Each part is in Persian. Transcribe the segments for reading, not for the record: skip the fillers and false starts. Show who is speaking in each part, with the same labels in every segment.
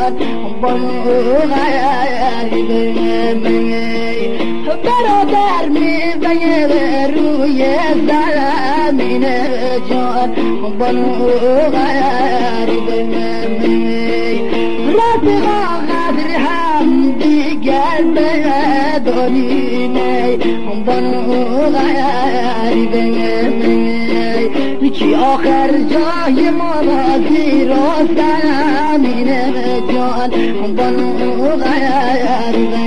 Speaker 1: جان بانو غریبه برادر میزنه روی زمین جان بانو غریبه رفیقا قدر هم دیگر بدانیم بانو غریبه که آخر جای ما را زیر و زمین جان بانو غریبه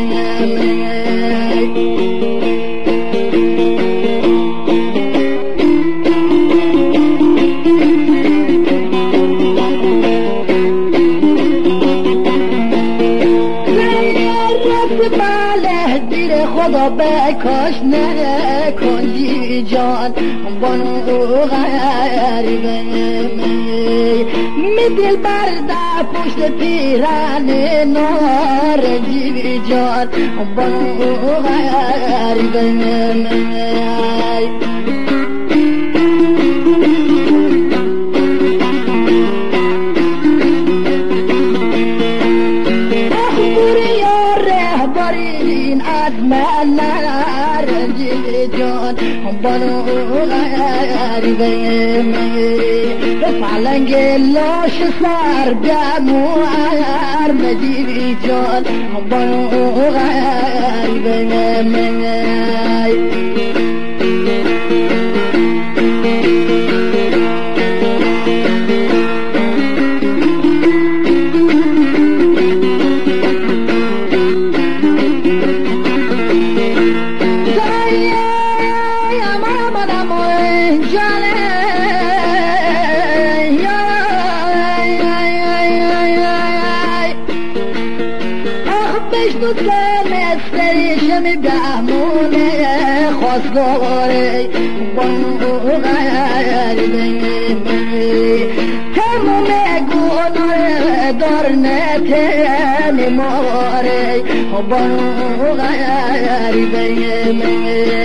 Speaker 1: خدا بکاش نکنی جان بانو غریبه می دل برده پشت پیران نارنجی جان بانو غریبه من نارنجی جان بانو غریبه پلنگ لاش سرگمو ارمدی جان بانو غریبه مستریشم بهمونه خواستگاره بانو غریبه تمام گناه دار نتمی ماره بانو غریبه